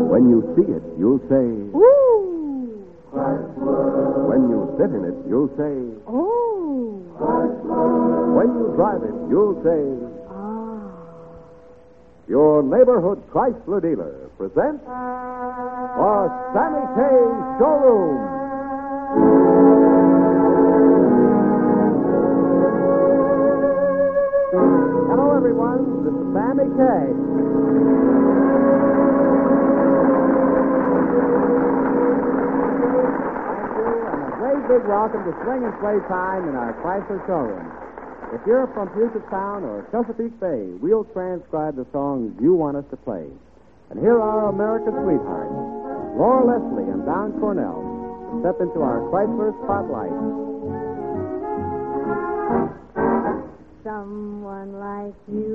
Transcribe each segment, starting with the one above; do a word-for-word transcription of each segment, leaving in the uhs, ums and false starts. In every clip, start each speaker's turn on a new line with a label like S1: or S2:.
S1: When you see it, you'll say,
S2: Ooh!
S1: Chrysler. When you sit in it, you'll say,
S2: Oh!
S1: Chrysler. When you drive it, you'll say,
S2: Ah.
S1: Your neighborhood Chrysler dealer presents the Sammy Kaye Showroom.
S3: Hello, everyone. This is Sammy Kaye. Thank you, and a great big welcome to Swing and Play Time in our Chrysler showroom. If you're from Puget Sound or Chesapeake Bay, we'll transcribe the songs you want us to play. And here are America's sweethearts, Laura Leslie and Don Cornell, to step into our Chrysler spotlight.
S2: Someone like you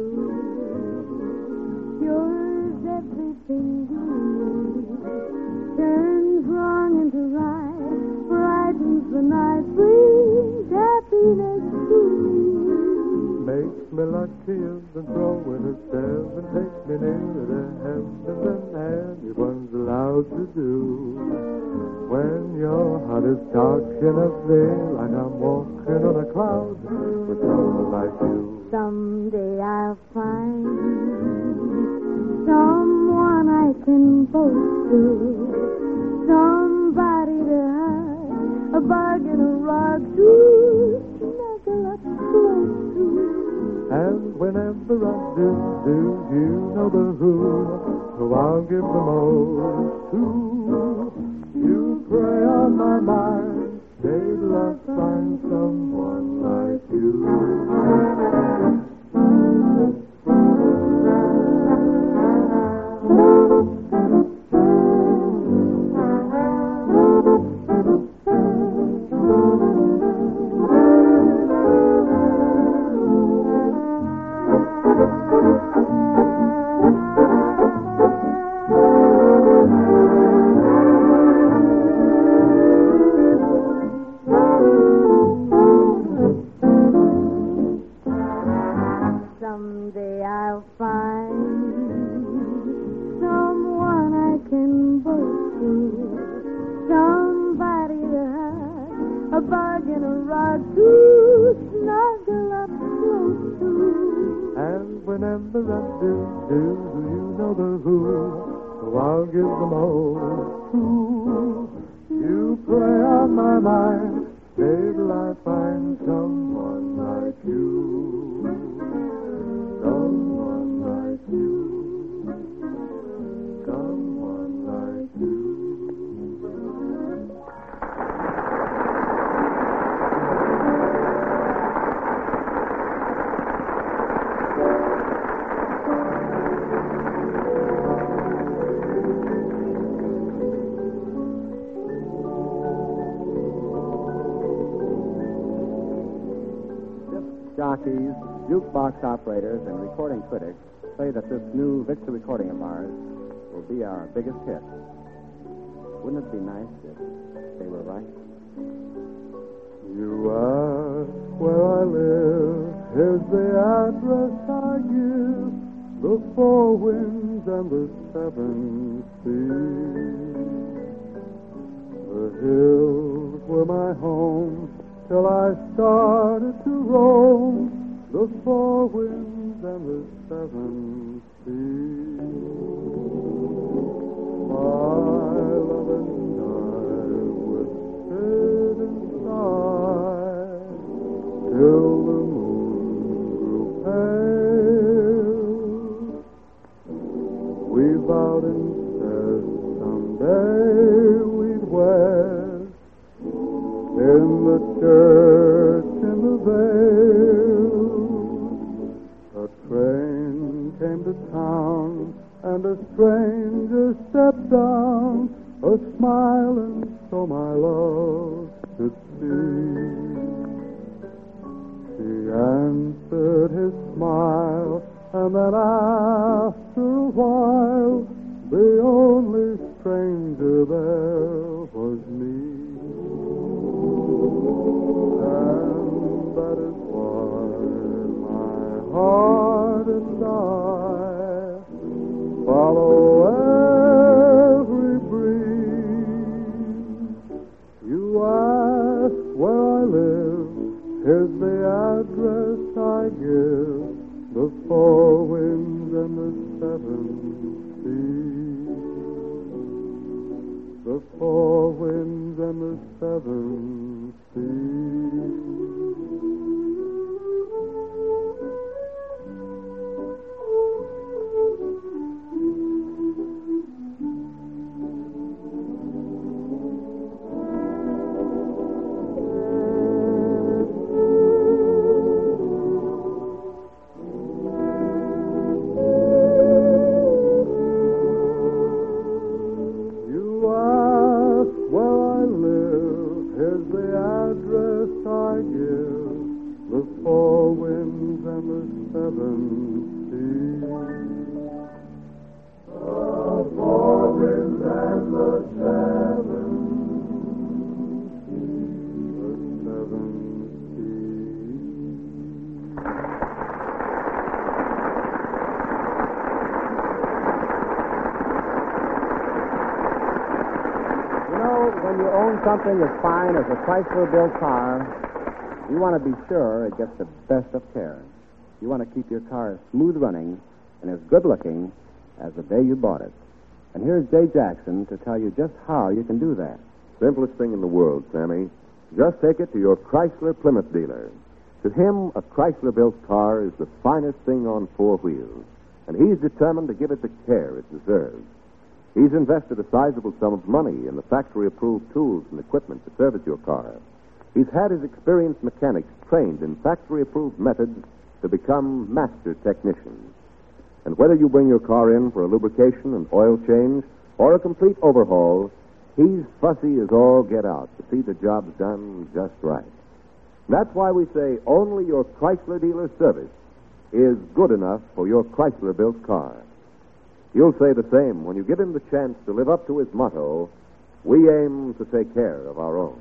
S2: cures everything blue, turns wrong into right, brightens the night, brings happiness to me.
S4: Makes me like tears and throwing a step and takes me nearer to heaven than anyone's allowed to do. When your heart is dark and I feel like I'm walking on a cloud with someone like you.
S2: Someday I'll find someone I can boast to, somebody to hide, a bargain, a rock to snuggle up close to.
S4: And whenever I do, do you know the who, who I'll give the most to. You prey on my mind, baby, I'll find someone like you.
S2: Someday I'll find someone I can boast to, somebody to hide, a bargain, a rod to snuggle up close to.
S4: And whenever I do, do you know the who, who I'll give the most to. You prey on my mind, baby, I find someone like you. Someone like you. Someone like you.
S3: Jockeys, jukebox operators, and recording critics say that this new Victor recording of ours will be our biggest hit. Wouldn't it be nice if they were right?
S4: You ask where I live, here's the address I give, the four winds and the seven seas. The hills were my home till I started to roam, the four winds and the seven seas. My love and I would sit inside till the moon grew pale. We vowed and said someday we'd wed in the church in the vale. A train came to town and a stranger stepped down, a smile and so my love could see. She answered his smile, and then after a while the only stranger there was me. And that is why my heart and I follow seas, the four winds and the seven seas.
S3: When you own something as fine as a Chrysler-built car, you want to be sure it gets the best of care. You want to keep your car smooth running and as good looking as the day you bought it. And here's Jay Jackson to tell you just how you can do that.
S1: Simplest thing in the world, Sammy. Just take it to your Chrysler Plymouth dealer. To him, a Chrysler-built car is the finest thing on four wheels, and he's determined to give it the care it deserves. He's invested a sizable sum of money in the factory-approved tools and equipment to service your car. He's had his experienced mechanics trained in factory-approved methods to become master technicians. And whether you bring your car in for a lubrication and oil change or a complete overhaul, he's fussy as all get out to see the job's done just right. That's why we say only your Chrysler dealer service is good enough for your Chrysler-built car. You'll say the same when you give him the chance to live up to his motto, we aim to take care of our own.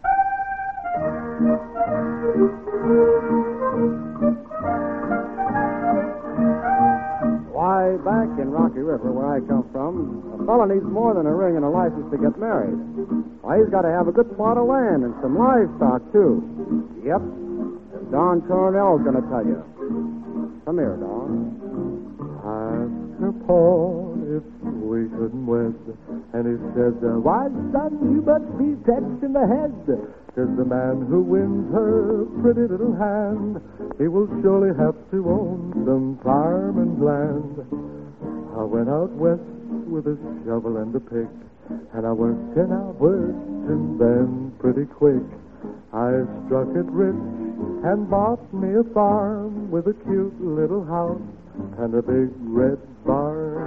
S3: Why, back in Rocky River, where I come from, a fellow needs more than a ring and a license to get married. Why, he's got to have a good plot of land and some livestock, too. Yep, as Don Coronel's going to tell you. Come here, Don.
S4: Ask her, Paul, if we couldn't wed. And he said, uh, why, son, you must be touched in the head. 'Cause the man who wins her pretty little hand, he will surely have to own some farm and land. I went out west with a shovel and a pick, and I worked ten hours and then pretty quick I struck it rich and bought me a farm with a cute little house and a big red barn.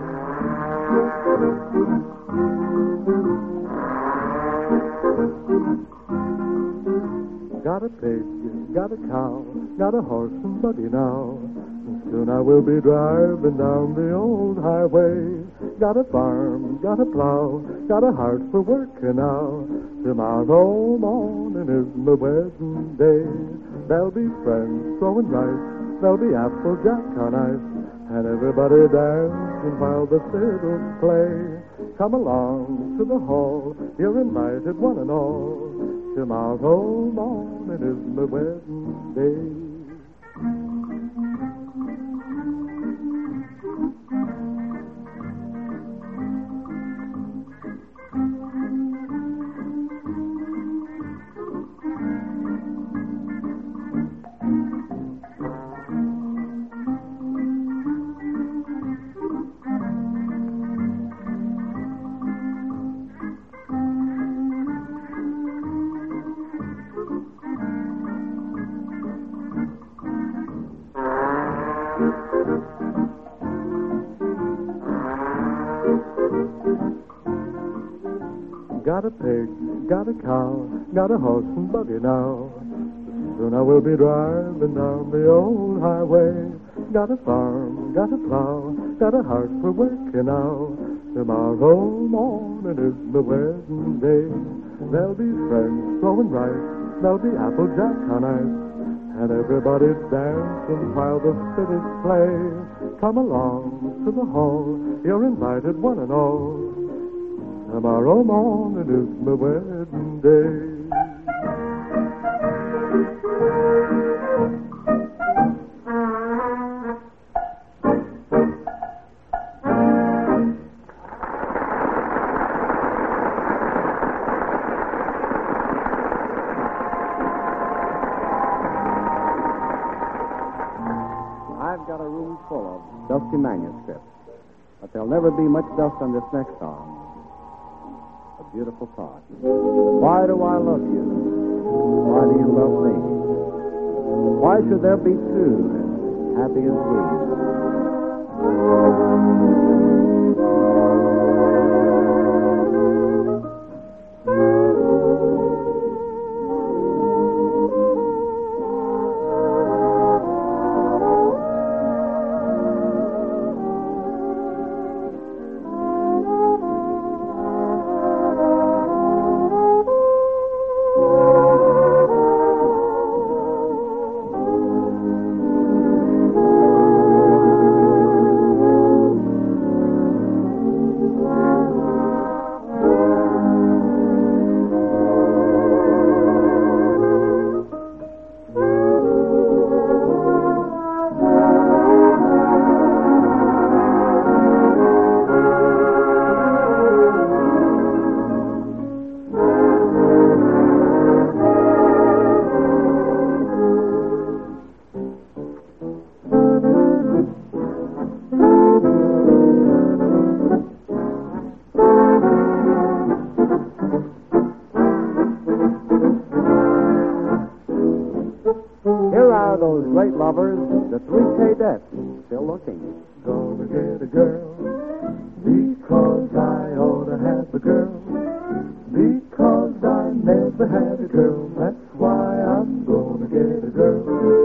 S4: Got a pig, got a cow, got a horse and buggy now. And soon I will be driving down the old highway. Got a farm, got a plow, got a heart for working now. Tomorrow morning is my wedding day. There'll be friends throwing rice, there'll be applejack on ice, and everybody dancing while the fiddles play. Come along to the hall, you're invited one and all. Tomorrow morning is my wedding day. Got a pig, got a cow, got a horse and buggy now. Soon I will be driving down the old highway. Got a farm, got a plow, got a heart for working now. Tomorrow morning is the wedding day. There'll be friends throwing rice, there'll be applejack on ice, and everybody dancing while the fiddles play. Come along to the hall, you're invited one and all. Tomorrow morning is my wedding day.
S3: empty manuscript. But there'll never be much dust on this next song. A beautiful thought. Why do I love you? Why do you love me? Why should there be two as happy as we? Those great lovers, the three cadets, still looking.
S4: Gonna get a girl because I ought to have a girl. Because I never had a girl, that's why I'm gonna get a girl.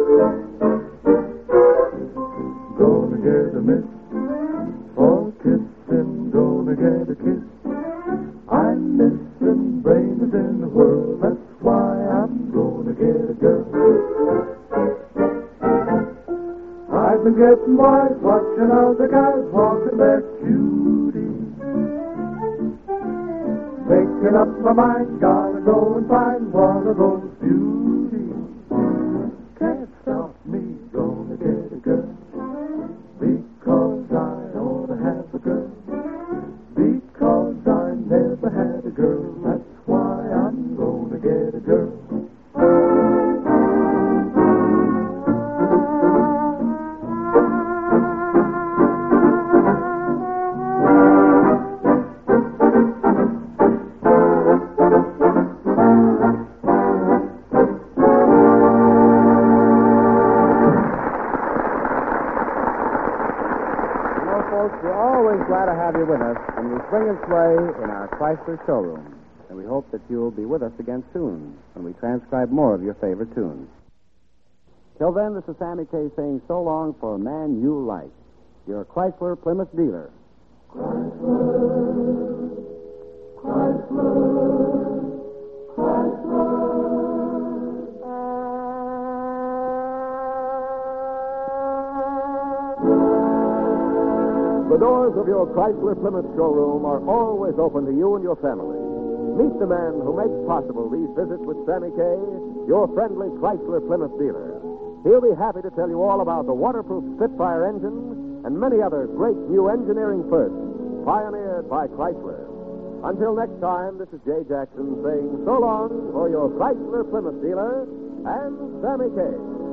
S4: Gonna get a miss for kissing, gonna get a kiss. I'm missing brains in the world, that's why I'm gonna get a girl. I've been getting wise, watching other guys walking their cuties. Making up my mind, gotta go and find one of those beauties. Can't stop me, gonna get a girl. Because I ought to have a girl. Because I never had a girl, that's why I'm gonna get a girl.
S3: We're always glad to have you with us when we swing and play in our Chrysler showroom. And we hope that you'll be with us again soon when we transcribe more of your favorite tunes. Till then, this is Sammy Kaye saying so long for a man you like. Your Chrysler Plymouth dealer.
S4: Chrysler, Chrysler, Chrysler.
S1: The doors of your Chrysler Plymouth showroom are always open to you and your family. Meet the man who makes possible these visits with Sammy Kaye, your friendly Chrysler Plymouth dealer. He'll be happy to tell you all about the waterproof Spitfire engine and many other great new engineering firsts pioneered by Chrysler. Until next time, this is Jay Jackson saying so long for your Chrysler Plymouth dealer and Sammy Kaye.